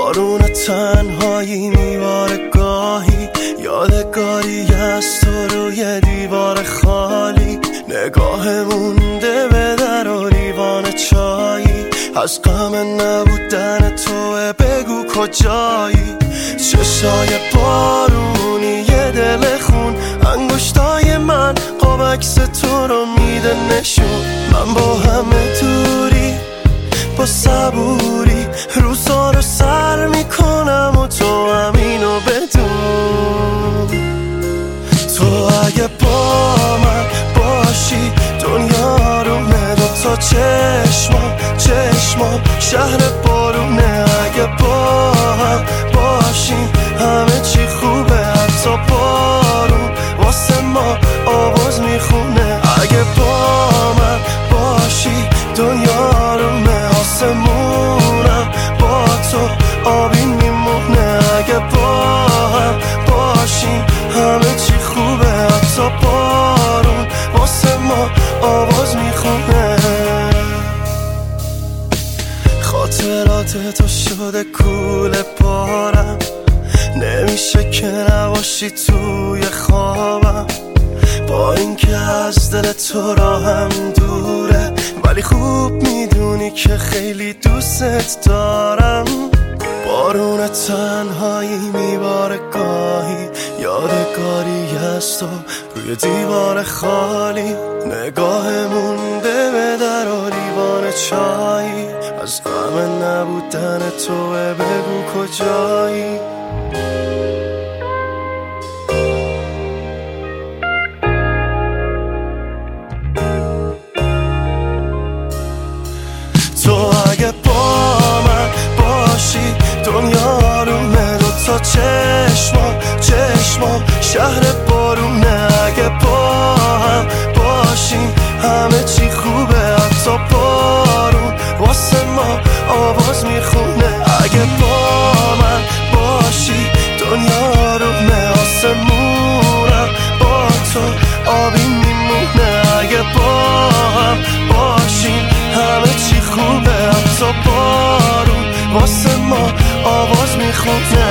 بارون تنهایی میباره گاهی، یادگاری از تو روی دیوار خالی، نگاه مونده به در و لیوان چایی، از غم نبودن توه بگو کجایی. چشای بارونی یه دل خون، انگشتای من قاب عکس تو رو میده نشون. من با همه دوری با صبوری روزا رو سر میکنم و تو همینو بدون. تو اگه با من باشی دنیا رو دوتا چشمام شهر بارونه. اگه با هم باشیم همه چی خوبه، حتی بارون واسه ما آواز میخونه. اگه با من باشی دنیا رو آسمونم با تو آبی میمونه. اگه با هم باشیم همه چی خوبه، حتی بارون واسه ما آواز میخونه. خاطرات تو شده کوله بارم، نمیشه که نباشی توی خوابم. با اینکه از دل تو راهم دوره، ولی خوب میدونی که خیلی دوست دارم. بارون تنهایی میباره گاهی، یادگاری از تو روی دیوار خالی، نگاه مونده به در و لیوان چایی، از غم نبودن توه بگو کجایی. تو اگه با من باشی دنیا رو دوتا چشمام شهر بارونه. اگه با هم باشیم همه چی خوبه، حتی بارون واسه ما آواز میخونه. اگه با من باشی دنیا رو آسمونم با تو آبی میمونه. اگه با هم باشیم همه چی خوبه، حتی بارون واسه ما آواز میخونه.